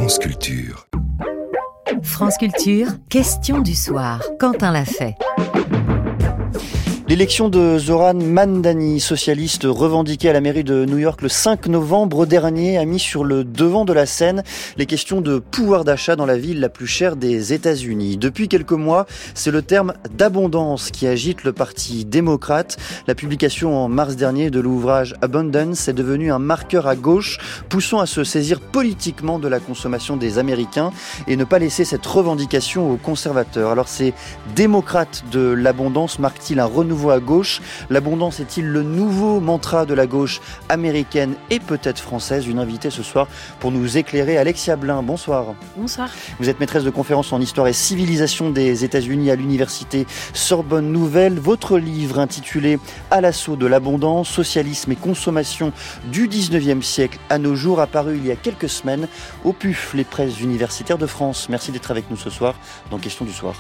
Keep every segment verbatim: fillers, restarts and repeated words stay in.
France Culture. France Culture, question du soir. Quentin l'a fait. L'élection de Zoran Mamdani, socialiste revendiqué à la mairie de New York le cinq novembre dernier, a mis sur le devant de la scène les questions de pouvoir d'achat dans la ville la plus chère des États-Unis. Depuis quelques mois, c'est le terme d'abondance qui agite le parti démocrate. La publication en mars dernier de l'ouvrage Abundance est devenue un marqueur à gauche, poussant à se saisir politiquement de la consommation des Américains et ne pas laisser cette revendication aux conservateurs. Alors ces démocrates de l'abondance marquent-ils un renouveau à gauche? L'abondance est-il le nouveau mantra de la gauche américaine et peut-être française? Une invitée ce soir pour nous éclairer, Alexia Blin. Bonsoir. Bonsoir. Vous êtes maîtresse de conférences en histoire et civilisation des États-Unis à l'université Sorbonne Nouvelle. Votre livre intitulé À l'assaut de l'abondance, socialisme et consommation du dix-neuvième siècle à nos jours, apparu il y a quelques semaines au P U F, les presses universitaires de France. Merci d'être avec nous ce soir dans Question du soir.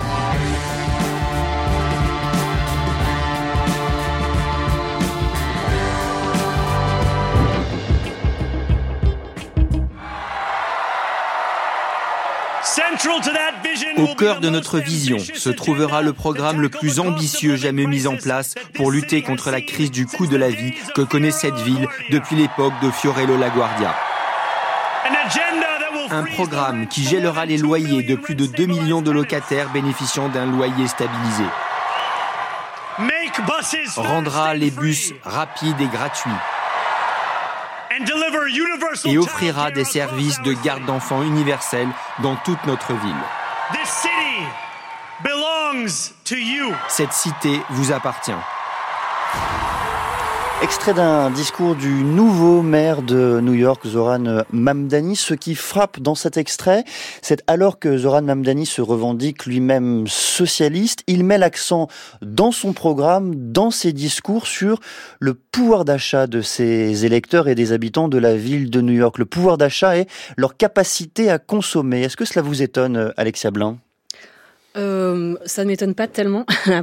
Au cœur de notre vision se trouvera le programme le plus ambitieux jamais mis en place pour lutter contre la crise du coût de la vie que connaît cette ville depuis l'époque de Fiorello LaGuardia. Un programme qui gèlera les loyers de plus de deux millions de locataires bénéficiant d'un loyer stabilisé. Rendra les bus rapides et gratuits. Et offrira des services de garde d'enfants universels dans toute notre ville. Cette cité vous appartient. Extrait d'un discours du nouveau maire de New York, Zoran Mamdani. Ce qui frappe dans cet extrait, c'est alors que Zoran Mamdani se revendique lui-même socialiste, il met l'accent dans son programme, dans ses discours, sur le pouvoir d'achat de ses électeurs et des habitants de la ville de New York. Le pouvoir d'achat et leur capacité à consommer. Est-ce que cela vous étonne, Alexia Blin ? Euh, ça ne m'étonne pas tellement,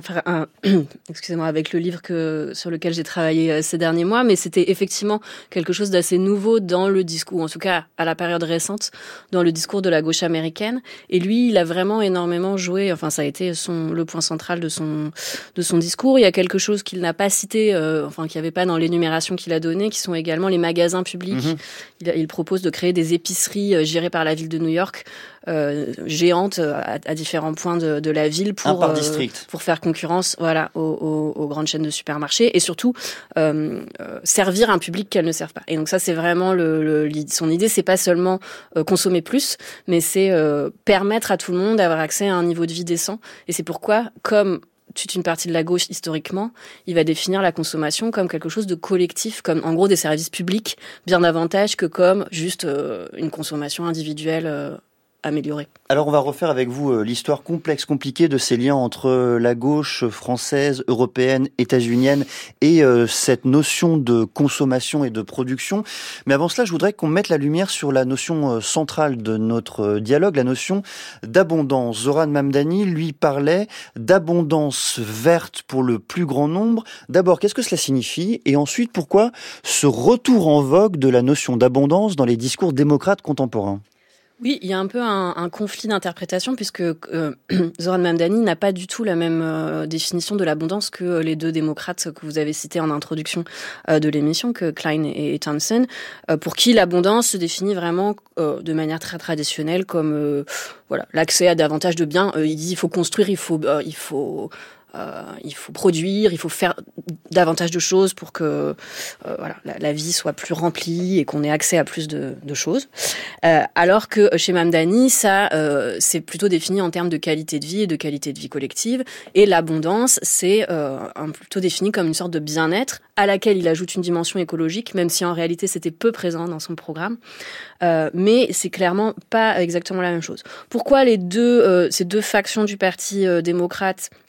excusez-moi, avec le livre que, sur lequel j'ai travaillé ces derniers mois, mais c'était effectivement quelque chose d'assez nouveau dans le discours, en tout cas à la période récente, dans le discours de la gauche américaine. Et lui, il a vraiment énormément joué, enfin ça a été son, le point central de son, de son discours. Il y a quelque chose qu'il n'a pas cité, euh, enfin qu'il n'y avait pas dans l'énumération qu'il a donnée, qui sont également les magasins publics. Mmh. Il, il propose de créer des épiceries euh, gérées par la ville de New York, euh, géantes à, à différents points de De, de la ville pour euh, pour faire concurrence voilà aux, aux, aux grandes chaînes de supermarchés et surtout euh, euh, servir un public qu'elles ne servent pas. Et donc ça c'est vraiment le, le son idée, c'est pas seulement euh, consommer plus, mais c'est euh, permettre à tout le monde d'avoir accès à un niveau de vie décent. Et c'est pourquoi, comme toute une partie de la gauche historiquement, il va définir la consommation comme quelque chose de collectif, comme en gros des services publics, bien davantage que comme juste euh, une consommation individuelle euh, améliorée. Alors on va refaire avec vous l'histoire complexe, compliquée de ces liens entre la gauche française, européenne, états-unienne et euh, cette notion de consommation et de production. Mais avant cela, je voudrais qu'on mette la lumière sur la notion centrale de notre dialogue, la notion d'abondance. Zoran Mamdani lui parlait d'abondance verte pour le plus grand nombre. D'abord, qu'est-ce que cela signifie? Et ensuite, pourquoi ce retour en vogue de la notion d'abondance dans les discours démocrates contemporains? Oui, il y a un peu un, un conflit d'interprétation puisque euh, Zoran Mamdani n'a pas du tout la même euh, définition de l'abondance que les deux démocrates que vous avez cités en introduction euh, de l'émission, que Klein et, et Thompson, euh, pour qui l'abondance se définit vraiment euh, de manière très traditionnelle comme euh, voilà l'accès à davantage de biens. Euh, il dit il faut construire, il faut euh, il faut Euh, il faut produire, il faut faire davantage de choses pour que euh, voilà, la, la vie soit plus remplie et qu'on ait accès à plus de, de choses. Euh, alors que chez Mamdani, ça, euh, c'est plutôt défini en termes de qualité de vie et de qualité de vie collective. Et l'abondance, c'est euh, un, plutôt défini comme une sorte de bien-être à laquelle il ajoute une dimension écologique, même si en réalité c'était peu présent dans son programme. Euh, mais c'est clairement pas exactement la même chose. Pourquoi les deux, euh, ces deux factions du Parti euh, démocrate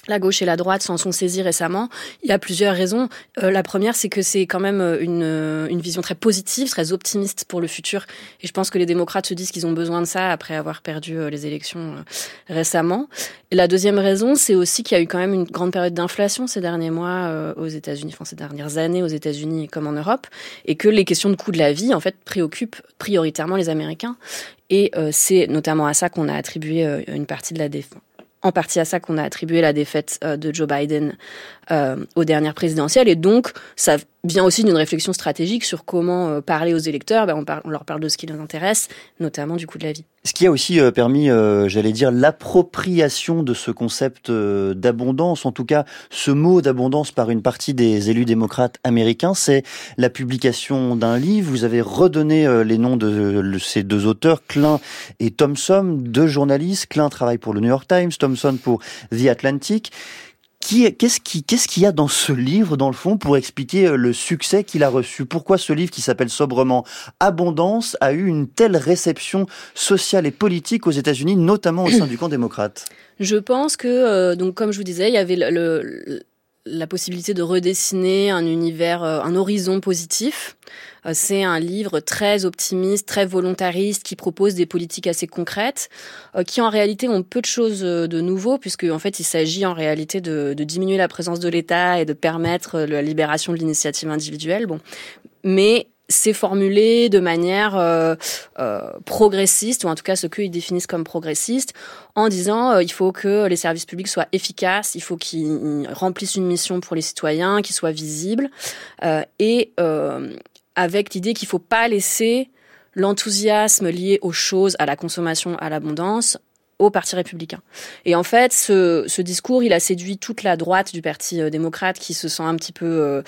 la gauche et la droite s'en sont saisis récemment. Il y a plusieurs raisons. Euh, la première, c'est que c'est quand même une, une vision très positive, très optimiste pour le futur. Et je pense que les démocrates se disent qu'ils ont besoin de ça après avoir perdu euh, les élections euh, récemment. Et la deuxième raison, c'est aussi qu'il y a eu quand même une grande période d'inflation ces derniers mois euh, aux États-Unis, enfin ces dernières années aux États-Unis comme en Europe, et que les questions de coût de la vie, en fait, préoccupent prioritairement les Américains. Et euh, c'est notamment à ça qu'on a attribué euh, une partie de la défense. En partie à ça qu'on a attribué la défaite euh, de Joe Biden euh, aux dernières présidentielles. Et donc, ça vient aussi d'une réflexion stratégique sur comment euh, parler aux électeurs. Ben, on, par- on leur parle de ce qui les intéresse, notamment du coût de la vie. Ce qui a aussi euh, permis, euh, j'allais dire, l'appropriation de ce concept euh, d'abondance, en tout cas ce mot d'abondance par une partie des élus démocrates américains, c'est la publication d'un livre. Vous avez redonné euh, les noms de euh, ces deux auteurs, Klein et Thompson, deux journalistes. Klein travaille pour le New York Times, Thompson pour The Atlantic. Qui, qu'est-ce qui, qu'est-ce qu'il y a dans ce livre, dans le fond, pour expliquer le succès qu'il a reçu? Pourquoi ce livre, qui s'appelle sobrement Abondance, a eu une telle réception sociale et politique aux États-Unis, notamment au sein du camp démocrate? Je pense que, euh, donc comme je vous disais, il y avait le, le, la possibilité de redessiner un univers, un horizon positif. C'est un livre très optimiste, très volontariste, qui propose des politiques assez concrètes, qui en réalité ont peu de choses de nouveau, puisque en fait il s'agit en réalité de, de diminuer la présence de l'État et de permettre la libération de l'initiative individuelle. Bon, mais c'est formulé de manière euh, euh, progressiste, ou en tout cas ce qu'ils définissent comme progressiste, en disant euh, il faut que les services publics soient efficaces, il faut qu'ils remplissent une mission pour les citoyens, qu'ils soient visibles, euh, et euh, avec l'idée qu'il ne faut pas laisser l'enthousiasme lié aux choses, à la consommation, à l'abondance, au Parti républicain. Et en fait, ce, ce discours, il a séduit toute la droite du Parti euh, démocrate, qui se sent un petit peu euh,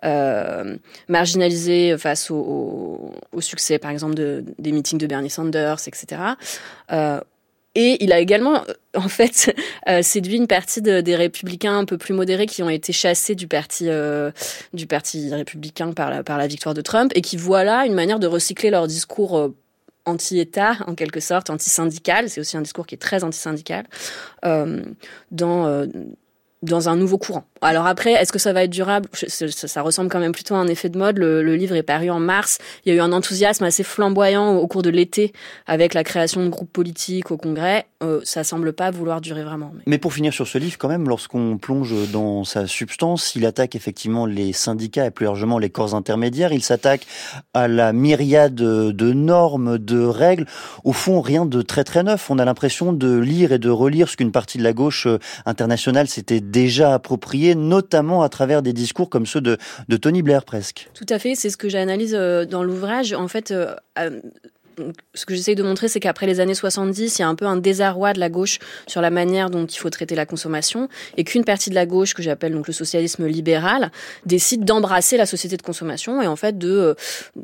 euh, marginalisée face au, au, au succès, par exemple, de, des meetings de Bernie Sanders, et cetera. Euh, Et il a également, en fait, euh, séduit une partie de, des républicains un peu plus modérés qui ont été chassés du parti, euh, du parti républicain par la, par la victoire de Trump, et qui voient là une manière de recycler leur discours euh, anti-État, en quelque sorte, anti-syndical. C'est aussi un discours qui est très anti-syndical, euh, dans... Euh, dans un nouveau courant. Alors après, est-ce que ça va être durable? ça, ça ressemble quand même plutôt à un effet de mode. Le, le livre est paru en mars. Il y a eu un enthousiasme assez flamboyant au cours de l'été avec la création de groupes politiques au Congrès. Euh, ça semble pas vouloir durer vraiment. Mais... mais pour finir sur ce livre, quand même, lorsqu'on plonge dans sa substance, il attaque effectivement les syndicats et plus largement les corps intermédiaires. Il s'attaque à la myriade de normes, de règles. Au fond, rien de très très neuf. On a l'impression de lire et de relire ce qu'une partie de la gauche internationale s'était déjà approprié, notamment à travers des discours comme ceux de, de Tony Blair presque. Tout à fait, c'est ce que j'analyse dans l'ouvrage. En fait, euh, euh, ce que j'essaye de montrer, c'est qu'après les années soixante-dix, il y a un peu un désarroi de la gauche sur la manière dont il faut traiter la consommation, et qu'une partie de la gauche, que j'appelle donc le socialisme libéral, décide d'embrasser la société de consommation et en fait de,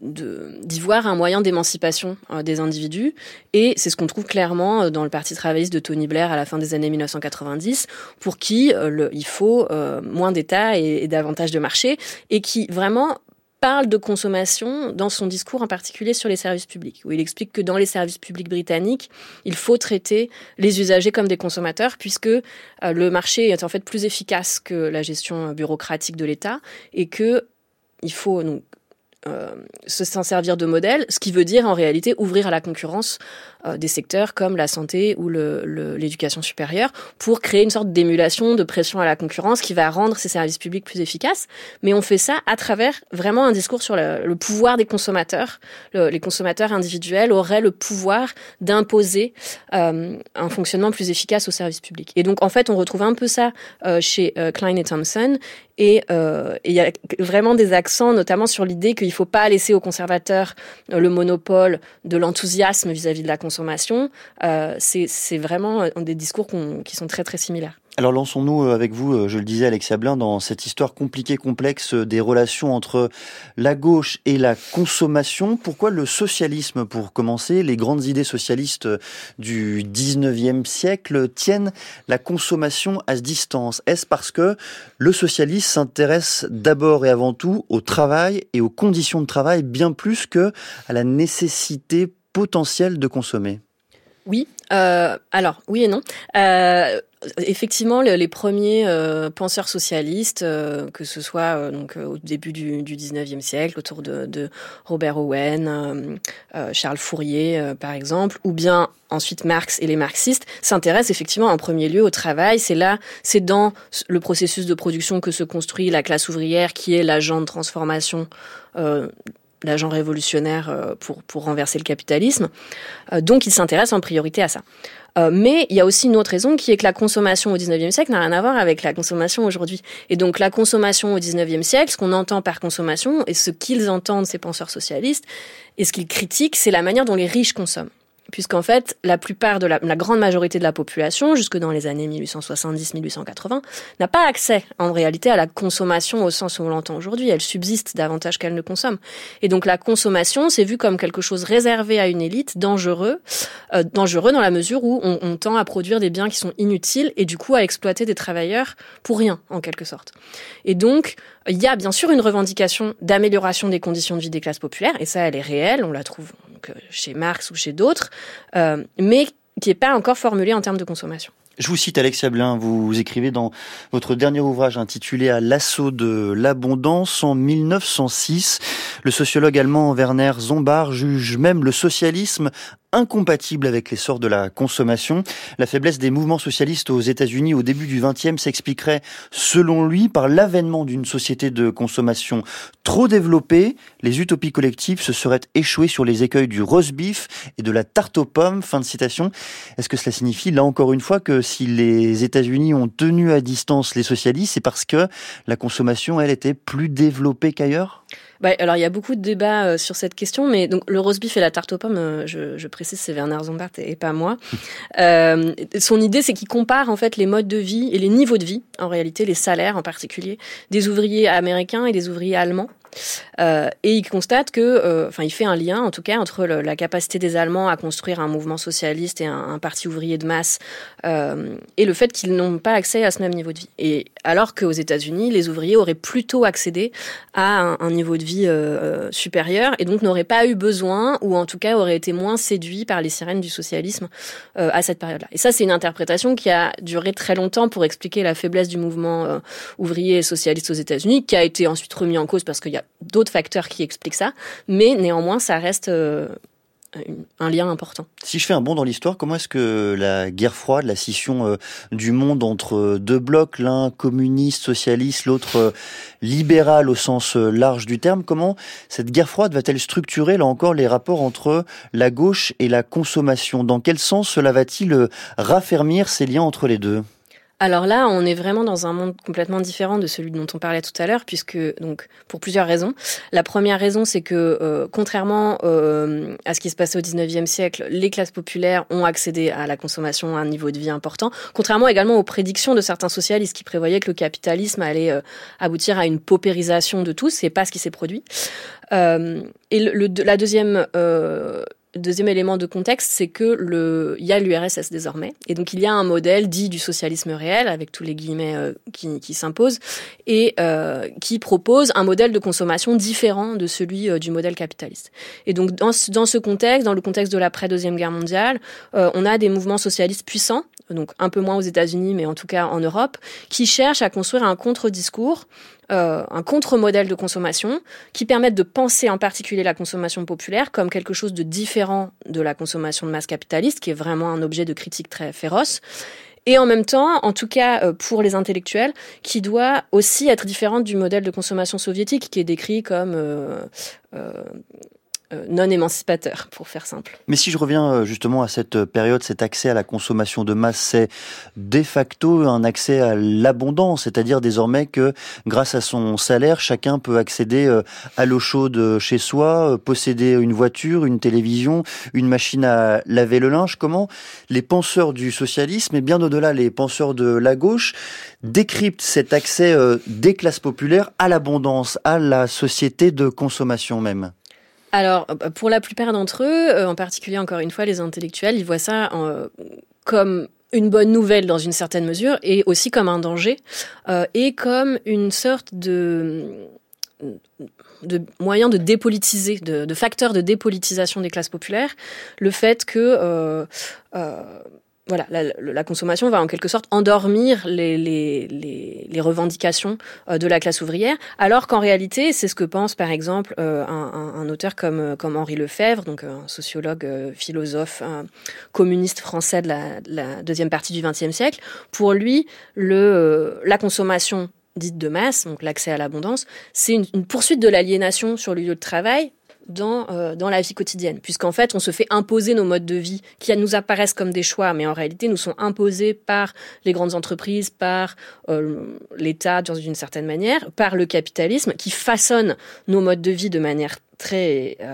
de d'y voir un moyen d'émancipation des individus. Et c'est ce qu'on trouve clairement dans le Parti travailliste de Tony Blair à la fin des années mille neuf cent quatre-vingt-dix, pour qui euh, le, il faut euh, moins d'État et, et davantage de marché, et qui vraiment parle de consommation dans son discours en particulier sur les services publics, où il explique que dans les services publics britanniques, il faut traiter les usagers comme des consommateurs, puisque euh, le marché est en fait plus efficace que la gestion bureaucratique de l'État, et que il faut donc Euh, se s'en servir de modèle, ce qui veut dire en réalité ouvrir à la concurrence euh, des secteurs comme la santé ou le, le, l'éducation supérieure, pour créer une sorte d'émulation, de pression à la concurrence qui va rendre ces services publics plus efficaces. Mais on fait ça à travers vraiment un discours sur le, le pouvoir des consommateurs. Le, les consommateurs individuels auraient le pouvoir d'imposer euh, un fonctionnement plus efficace aux services publics. Et donc en fait on retrouve un peu ça euh, chez euh, Klein et Thompson. Et euh, il y a vraiment des accents, notamment sur l'idée qu'il ne faut pas laisser aux conservateurs euh, le monopole de l'enthousiasme vis-à-vis de la consommation. Euh, c'est, c'est vraiment des discours qu'on, qui sont très très similaires. Alors lançons-nous avec vous, je le disais Alexia Blin, dans cette histoire compliquée, complexe des relations entre la gauche et la consommation. Pourquoi le socialisme, pour commencer? Les grandes idées socialistes du dix-neuvième siècle tiennent la consommation à distance. Est-ce parce que le socialisme s'intéresse d'abord et avant tout au travail et aux conditions de travail, bien plus que à la nécessité potentielle de consommer? Oui, euh, alors oui et non. Euh, effectivement, les, les premiers euh, penseurs socialistes, euh, que ce soit euh, donc euh, au début du, du dix-neuvième siècle, autour de, de Robert Owen, euh, euh, Charles Fourier, euh, par exemple, ou bien ensuite Marx et les marxistes, s'intéressent effectivement en premier lieu au travail. C'est là, c'est dans le processus de production que se construit la classe ouvrière, qui est l'agent de transformation, euh, l'agent révolutionnaire euh, pour pour renverser le capitalisme. Euh, donc, ils s'intéressent en priorité à ça. Euh, mais il y a aussi une autre raison qui est que la consommation au dix-neuvième siècle n'a rien à voir avec la consommation aujourd'hui. Et donc la consommation au dix-neuvième siècle, ce qu'on entend par consommation et ce qu'ils entendent, ces penseurs socialistes, et ce qu'ils critiquent, c'est la manière dont les riches consomment. Puisqu'en fait, la plupart de la, la grande majorité de la population, jusque dans les années mille huit cent soixante-dix mille huit cent quatre-vingts, n'a pas accès, en réalité, à la consommation au sens où on l'entend aujourd'hui. Elle subsiste davantage qu'elle ne consomme. Et donc, la consommation, c'est vu comme quelque chose réservé à une élite, dangereux, euh, dangereux dans la mesure où on, on tend à produire des biens qui sont inutiles et du coup à exploiter des travailleurs pour rien, en quelque sorte. Et donc, il y a bien sûr une revendication d'amélioration des conditions de vie des classes populaires, et ça, elle est réelle, on la trouve donc, chez Marx ou chez d'autres, euh, mais qui n'est pas encore formulée en termes de consommation. Je vous cite Alexia Blin, vous écrivez dans votre dernier ouvrage intitulé « À l'assaut de l'abondance » en mille neuf cent six. Le sociologue allemand Werner Zombart juge même le socialisme incompatible avec l'essor de la consommation. La faiblesse des mouvements socialistes aux États-Unis au début du vingtième s'expliquerait, selon lui, par l'avènement d'une société de consommation trop développée. Les utopies collectives se seraient échouées sur les écueils du roast beef et de la tarte aux pommes. Fin de citation. Est-ce que cela signifie, là encore une fois, que si les États-Unis ont tenu à distance les socialistes, c'est parce que la consommation, elle, était plus développée qu'ailleurs ? Bah, alors il y a beaucoup de débats euh, sur cette question, mais donc le roast beef et la tarte aux pommes, euh, je, je précise, c'est Werner Zombart et, et pas moi. euh, son idée, c'est qu'il compare en fait les modes de vie et les niveaux de vie, en réalité les salaires en particulier, des ouvriers américains et des ouvriers allemands. Euh, et il constate que, euh, enfin, il fait un lien, en tout cas, entre le, la capacité des Allemands à construire un mouvement socialiste et un, un parti ouvrier de masse, euh, et le fait qu'ils n'ont pas accès à ce même niveau de vie. Et alors qu'aux États-Unis, les ouvriers auraient plutôt accédé à un, un niveau de vie euh, supérieur, et donc n'auraient pas eu besoin, ou en tout cas auraient été moins séduits par les sirènes du socialisme euh, à cette période-là. Et ça, c'est une interprétation qui a duré très longtemps pour expliquer la faiblesse du mouvement euh, ouvrier et socialiste aux États-Unis, qui a été ensuite remis en cause parce qu'il y a d'autres facteurs qui expliquent ça, mais néanmoins, ça reste euh, un lien important. Si je fais un bond dans l'histoire, comment est-ce que la guerre froide, la scission euh, du monde entre deux blocs, l'un communiste, socialiste, l'autre euh, libéral au sens euh, large du terme, comment cette guerre froide va-t-elle structurer, là encore, les rapports entre la gauche et la consommation ? Dans quel sens cela va-t-il euh, raffermir ces liens entre les deux ? Alors là, on est vraiment dans un monde complètement différent de celui dont on parlait tout à l'heure, puisque, donc, pour plusieurs raisons. La première raison, c'est que, euh, contrairement euh, à ce qui se passait au dix-neuvième siècle, les classes populaires ont accédé à la consommation à un niveau de vie important, contrairement également aux prédictions de certains socialistes qui prévoyaient que le capitalisme allait euh, aboutir à une paupérisation de tous. C'est pas ce qui s'est produit. Euh, et le, le, la deuxième... Euh, Deuxième élément de contexte, c'est que le, il y a l'U R S S désormais, et donc il y a un modèle dit du socialisme réel, avec tous les guillemets euh, qui, qui s'imposent, et euh, qui propose un modèle de consommation différent de celui euh, du modèle capitaliste. Et donc dans ce, dans ce contexte, dans le contexte de l'après-deuxième guerre mondiale, euh, on a des mouvements socialistes puissants, donc un peu moins aux États-Unis, mais en tout cas en Europe, qui cherchent à construire un contre-discours, Euh, un contre-modèle de consommation qui permettent de penser en particulier la consommation populaire comme quelque chose de différent de la consommation de masse capitaliste, qui est vraiment un objet de critique très féroce, et en même temps, en tout cas euh, pour les intellectuels, qui doit aussi être différente du modèle de consommation soviétique qui est décrit comme euh, euh, non émancipateur, pour faire simple. Mais si je reviens justement à cette période, cet accès à la consommation de masse, c'est de facto un accès à l'abondance, c'est-à-dire désormais que grâce à son salaire, chacun peut accéder à l'eau chaude chez soi, posséder une voiture, une télévision, une machine à laver le linge. Comment les penseurs du socialisme, et bien au-delà les penseurs de la gauche, décryptent cet accès des classes populaires à l'abondance, à la société de consommation même ? Alors, pour la plupart d'entre eux, en particulier, encore une fois, les intellectuels, ils voient ça en, comme une bonne nouvelle dans une certaine mesure, et aussi comme un danger, euh, et comme une sorte de, de moyen de dépolitiser, de, de facteur de dépolitisation des classes populaires, le fait que... Euh, euh, voilà, la, la consommation va en quelque sorte endormir les, les, les, les revendications euh, de la classe ouvrière, alors qu'en réalité, c'est ce que pense par exemple euh, un, un, un auteur comme, comme Henri Lefebvre, donc un sociologue, euh, philosophe, un communiste français de la, de la deuxième partie du vingtième siècle. Pour lui, le, euh, la consommation dite de masse, donc l'accès à l'abondance, c'est une, une poursuite de l'aliénation sur le lieu de travail, dans euh, dans la vie quotidienne, puisqu'en fait on se fait imposer nos modes de vie qui nous apparaissent comme des choix, mais en réalité nous sont imposés par les grandes entreprises, par euh, l'État d'une certaine manière, par le capitalisme qui façonne nos modes de vie de manière très euh,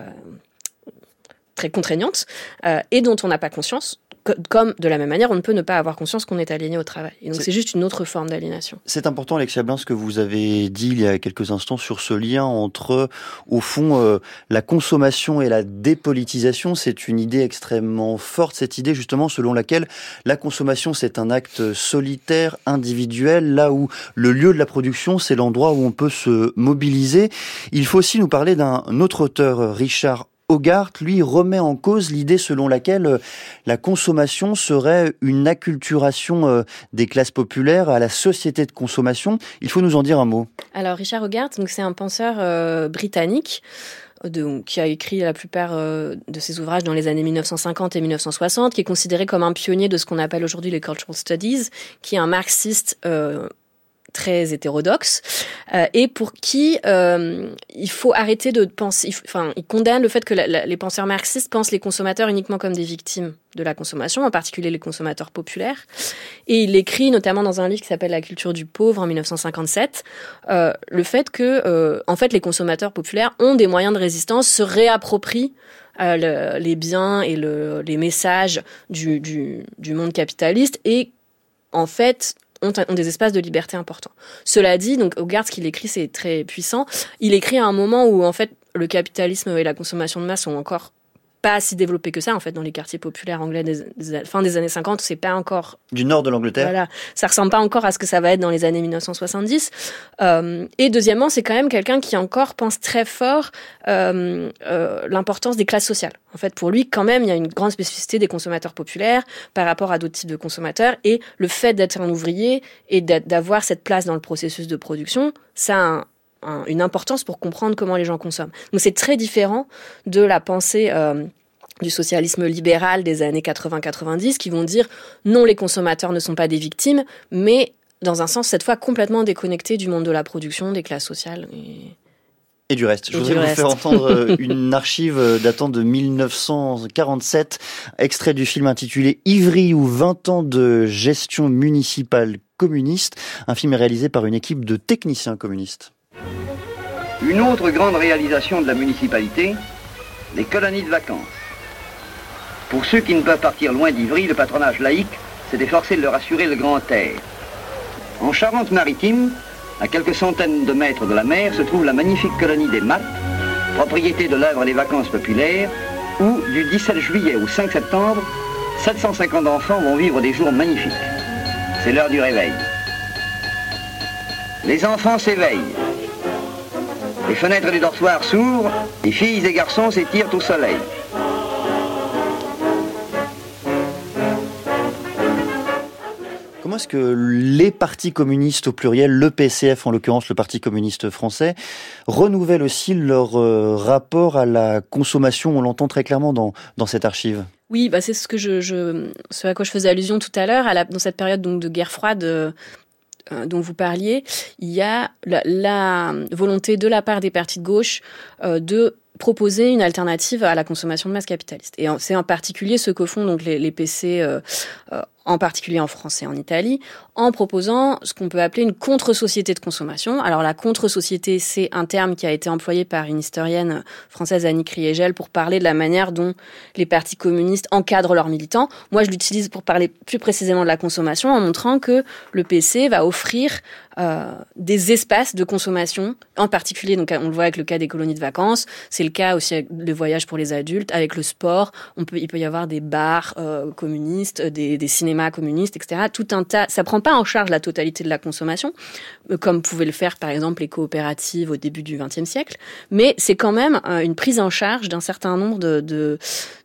très contraignante euh, et dont on n'a pas conscience. Comme, de la même manière, on ne peut ne pas avoir conscience qu'on est aliéné au travail. Et donc, c'est, c'est juste une autre forme d'aliénation. C'est important, Alexia Blin, ce que vous avez dit il y a quelques instants sur ce lien entre, au fond, euh, la consommation et la dépolitisation. C'est une idée extrêmement forte, cette idée, justement, selon laquelle la consommation, c'est un acte solitaire, individuel, là où le lieu de la production, c'est l'endroit où on peut se mobiliser. Il faut aussi nous parler d'un autre auteur, Richard Hogarth, lui, remet en cause l'idée selon laquelle la consommation serait une acculturation des classes populaires à la société de consommation. Il faut nous en dire un mot. Alors, Richard Hogarth, donc, c'est un penseur euh, britannique de, qui a écrit la plupart euh, de ses ouvrages dans les années mille neuf cent cinquante et mille neuf cent soixante, qui est considéré comme un pionnier de ce qu'on appelle aujourd'hui les cultural studies, qui est un marxiste euh, très hétérodoxe, euh, et pour qui euh, il faut arrêter de penser, il, enfin, il condamne le fait que la, la, les penseurs marxistes pensent les consommateurs uniquement comme des victimes de la consommation, en particulier les consommateurs populaires. Et il écrit notamment dans un livre qui s'appelle La culture du pauvre en mille neuf cent cinquante-sept, euh, le fait que, euh, en fait, les consommateurs populaires ont des moyens de résistance, se réapproprient euh, le, les biens et le, les messages du, du, du monde capitaliste et, en fait, Ont, ont des espaces de liberté importants. Cela dit, donc Hogarth, ce qu'il écrit, c'est très puissant. Il écrit à un moment où, en fait, le capitalisme et la consommation de masse sont encore pas si développés que ça, en fait, dans les quartiers populaires anglais des, des fin des années cinquante, c'est pas encore... Du nord de l'Angleterre. Voilà. Ça ressemble pas encore à ce que ça va être dans les années mille neuf cent soixante-dix. Euh, et deuxièmement, c'est quand même quelqu'un qui encore pense très fort euh, euh, l'importance des classes sociales. En fait, pour lui, quand même, il y a une grande spécificité des consommateurs populaires par rapport à d'autres types de consommateurs. Et le fait d'être un ouvrier et d'avoir cette place dans le processus de production, ça a un, un, une importance pour comprendre comment les gens consomment. Donc c'est très différent de la pensée euh, du socialisme libéral des années quatre-vingts quatre-vingt-dix qui vont dire non, les consommateurs ne sont pas des victimes, mais dans un sens cette fois complètement déconnecté du monde de la production, des classes sociales. Et... Et du reste. Je voudrais vous faire entendre une archive datant de mille neuf cent quarante-sept, extrait du film intitulé Ivry ou vingt ans de gestion municipale communiste. Un film réalisé par une équipe de techniciens communistes. Une autre grande réalisation de la municipalité, les colonies de vacances. Pour ceux qui ne peuvent partir loin d'Ivry, le patronage laïque s'est efforcé de leur assurer le grand air. En Charente-Maritime, à quelques centaines de mètres de la mer, se trouve la magnifique colonie des Mattes, propriété de l'œuvre des vacances populaires, où, du dix-sept juillet au cinq septembre, sept cent cinquante enfants vont vivre des jours magnifiques. C'est l'heure du réveil. Les enfants s'éveillent. Les fenêtres du dortoir s'ouvrent, et filles et garçons s'étirent au soleil. Comment est-ce que les partis communistes au pluriel, le P C F en l'occurrence, le Parti communiste français, renouvellent aussi leur euh, rapport à la consommation? On l'entend très clairement dans, dans cette archive. Oui, bah c'est ce que je, je, ce à quoi je faisais allusion tout à l'heure, à la, dans cette période donc de guerre froide euh, dont vous parliez, il y a la, la volonté de la part des partis de gauche euh, de proposer une alternative à la consommation de masse capitaliste. Et c'est en particulier ce que font donc les, les P C, euh, euh, en particulier en France et en Italie, en proposant ce qu'on peut appeler une contre-société de consommation. Alors la contre-société, c'est un terme qui a été employé par une historienne française, Annie Kriegel, pour parler de la manière dont les partis communistes encadrent leurs militants. Moi, je l'utilise pour parler plus précisément de la consommation, en montrant que le P C va offrir euh, des espaces de consommation, en particulier, donc on le voit avec le cas des colonies de vacances, c'est le cas aussi avec le voyage pour les adultes, avec le sport, on peut, il peut y avoir des bars euh, communistes, des, des cinémas communistes, et cetera. Tout un tas, ça prend pas en charge la totalité de la consommation, euh, comme pouvaient le faire par exemple les coopératives au début du vingtième siècle, mais c'est quand même euh, une prise en charge d'un certain nombre de, de,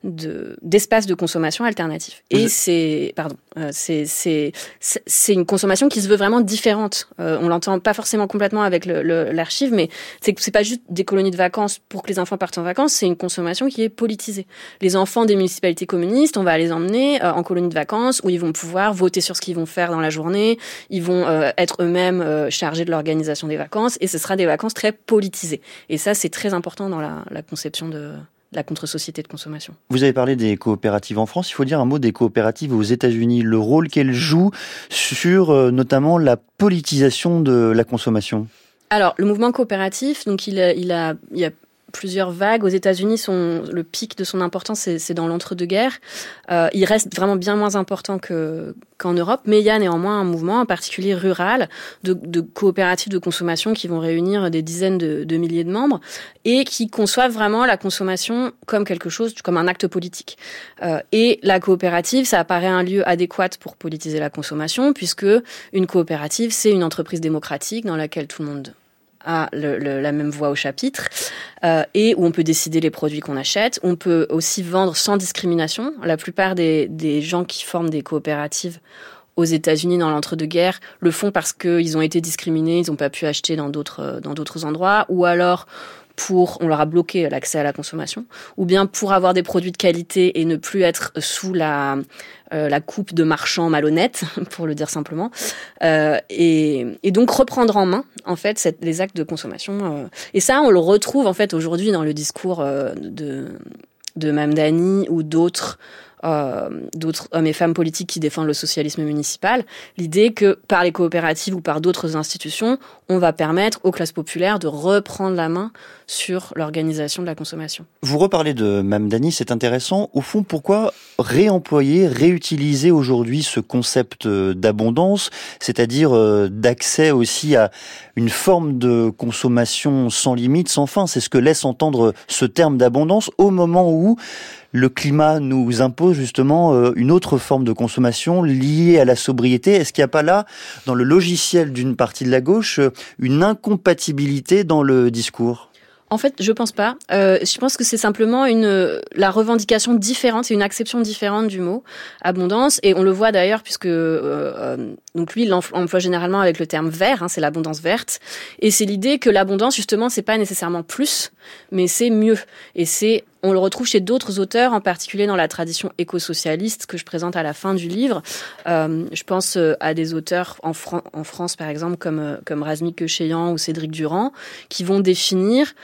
de d'espaces de consommation alternatifs. Et c'est, pardon, euh, c'est, c'est, c'est, c'est une consommation qui se veut vraiment différente. Euh, on l'entend pas forcément complètement avec le, le, l'archive, mais c'est c'est pas juste des colonies de vacances pour que les enfants partent en vacances, c'est une consommation qui est politisée. Les enfants des municipalités communistes, on va les emmener euh, en colonies de vacances où ils vont pouvoir voter sur ce qu'ils vont faire dans la journée, ils vont euh, être eux-mêmes euh, chargés de l'organisation des vacances, et ce sera des vacances très politisées. Et ça, c'est très important dans la, la conception de la contre-société de consommation. Vous avez parlé des coopératives en France. Il faut dire un mot des coopératives aux États-Unis. Le rôle qu'elles jouent sur euh, notamment la politisation de la consommation. Alors, le mouvement coopératif, donc il a, il a, il y a plusieurs vagues. Aux États-Unis, son, le pic de son importance, c'est, c'est dans l'entre-deux-guerres. Euh, il reste vraiment bien moins important que, qu'en Europe, mais il y a néanmoins un mouvement, en particulier rural, de, de coopératives de consommation qui vont réunir des dizaines de, de milliers de membres et qui conçoivent vraiment la consommation comme quelque chose, comme un acte politique. Euh, et la coopérative, ça apparaît un lieu adéquat pour politiser la consommation, puisque une coopérative, c'est une entreprise démocratique dans laquelle tout le monde a le, le, la même voix au chapitre, euh, et où on peut décider les produits qu'on achète. On peut aussi vendre sans discrimination. La plupart des, des gens qui forment des coopératives aux États-Unis dans l'entre-deux-guerres le font parce qu'ils ont été discriminés, ils n'ont pas pu acheter dans d'autres, dans d'autres endroits, ou alors pour, on leur a bloqué l'accès à la consommation, ou bien pour avoir des produits de qualité et ne plus être sous la, euh, la coupe de marchands malhonnêtes, pour le dire simplement, euh, et, et donc reprendre en main, en fait, cette, les actes de consommation. Euh, et ça, on le retrouve, en fait, aujourd'hui dans le discours euh, de, de Mamdani ou d'autres Euh, d'autres hommes et femmes politiques qui défendent le socialisme municipal, l'idée que par les coopératives ou par d'autres institutions, on va permettre aux classes populaires de reprendre la main sur l'organisation de la consommation. Vous reparlez de Mamdani, c'est intéressant. Au fond, pourquoi réemployer, réutiliser aujourd'hui ce concept d'abondance, c'est-à-dire d'accès aussi à une forme de consommation sans limite, sans fin? C'est ce que laisse entendre ce terme d'abondance au moment où le climat nous impose justement une autre forme de consommation liée à la sobriété. Est-ce qu'il n'y a pas là, dans le logiciel d'une partie de la gauche, une incompatibilité dans le discours ? En fait, je pense pas. Euh, je pense que c'est simplement une la revendication différente, c'est une acception différente du mot abondance, et on le voit d'ailleurs puisque euh, euh, donc lui il l'emploie généralement avec le terme vert, hein, c'est l'abondance verte, et c'est l'idée que l'abondance justement c'est pas nécessairement plus, mais c'est mieux, et c'est on le retrouve chez d'autres auteurs, en particulier dans la tradition éco-socialiste que je présente à la fin du livre. Euh, je pense à des auteurs en, Fran- en France, par exemple, comme, comme Razmik Kecheyan ou Cédric Durand, qui vont définir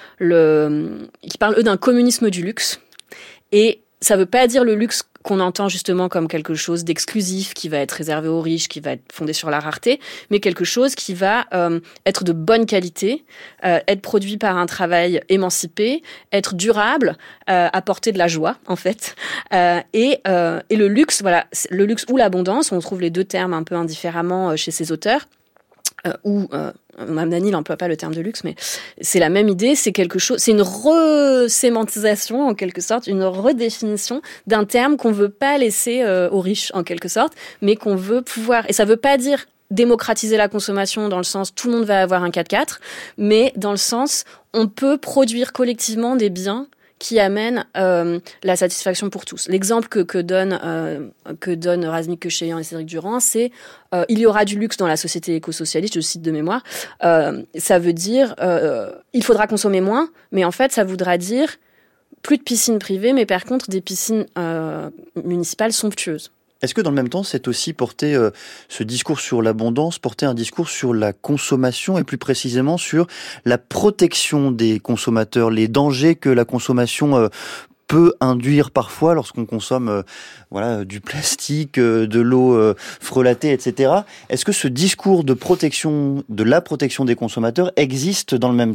le, qui parlent eux d'un communisme du luxe. Et ça veut pas dire le luxe qu'on entend justement comme quelque chose d'exclusif, qui va être réservé aux riches, qui va être fondé sur la rareté, mais quelque chose qui va euh, être de bonne qualité, euh, être produit par un travail émancipé, être durable, euh, apporter de la joie en fait. Euh, et, euh, et le luxe, voilà, le luxe ou l'abondance, on trouve les deux termes un peu indifféremment chez ces auteurs. Euh, ou euh, Mamdani n'emploie pas le terme de luxe, mais c'est la même idée, c'est quelque chose, c'est une resémantisation en quelque sorte, une redéfinition d'un terme qu'on veut pas laisser euh, aux riches en quelque sorte, mais qu'on veut pouvoir, et ça veut pas dire démocratiser la consommation dans le sens tout le monde va avoir un quatre-quatre, mais dans le sens on peut produire collectivement des biens qui amène euh, la satisfaction pour tous. L'exemple que, que donne euh, que donne Razmik Kecheyan et Cédric Durand, c'est euh, il y aura du luxe dans la société éco-socialiste, je cite de mémoire. Euh, ça veut dire euh, il faudra consommer moins, mais en fait ça voudra dire plus de piscines privées, mais par contre des piscines euh, municipales somptueuses. Est-ce que dans le même temps, c'est aussi porter euh, ce discours sur l'abondance, porter un discours sur la consommation et plus précisément sur la protection des consommateurs, les dangers que la consommation euh, peut induire parfois lorsqu'on consomme euh, voilà du plastique, euh, de l'eau euh, frelatée, et cetera. Est-ce que ce discours de protection, de la protection des consommateurs existe dans le même temps ?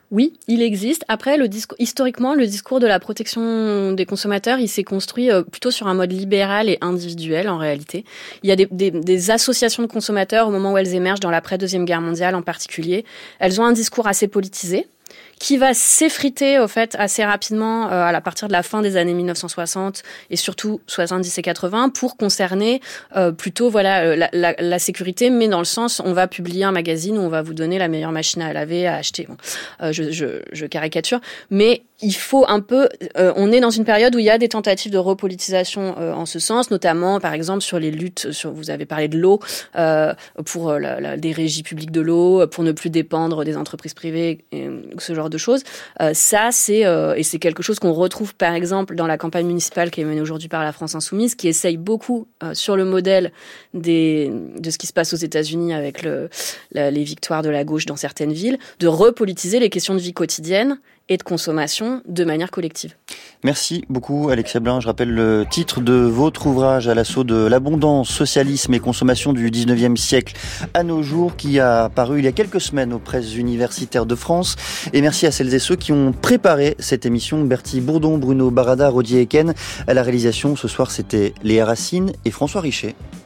Oui, il existe. Après, le discours, historiquement, le discours de la protection des consommateurs, il s'est construit euh, plutôt sur un mode libéral et individuel, en réalité. Il y a des, des, des associations de consommateurs, au moment où elles émergent, dans l'après-deuxième guerre mondiale en particulier. Elles ont un discours assez politisé, qui va s'effriter, au fait, assez rapidement, euh, à partir de la fin des années mille neuf cent soixante, et surtout soixante-dix et quatre-vingts, pour concerner euh, plutôt voilà la, la, la sécurité, mais dans le sens, on va publier un magazine où on va vous donner la meilleure machine à laver, à acheter. Bon, euh, je, je, je caricature, mais il faut un peu... Euh, on est dans une période où il y a des tentatives de repolitisation euh, en ce sens, notamment, par exemple, sur les luttes, sur, vous avez parlé de l'eau, euh, pour euh, la, la, des régies publiques de l'eau, pour ne plus dépendre des entreprises privées, et, ce genre de choses. Euh, ça, c'est... Euh, et c'est quelque chose qu'on retrouve, par exemple, dans la campagne municipale qui est menée aujourd'hui par la France Insoumise, qui essaye beaucoup, euh, sur le modèle des, de ce qui se passe aux États-Unis avec le, la, les victoires de la gauche dans certaines villes, de repolitiser les questions de vie quotidienne et de consommation de manière collective. Merci beaucoup Alexia Blin. Je rappelle le titre de votre ouvrage à l'assaut de l'abondance, socialisme et consommation du dix-neuvième siècle à nos jours, qui a paru il y a quelques semaines aux presses universitaires de France. Et merci à celles et ceux qui ont préparé cette émission. Bertie Bourdon, Bruno Barada, Rodier Eken. À la réalisation ce soir, c'était Léa Racine et François Richet.